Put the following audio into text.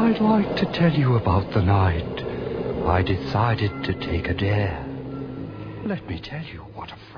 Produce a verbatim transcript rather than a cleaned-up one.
I'd like to tell you about the night I decided to take a dare. Let me tell you what a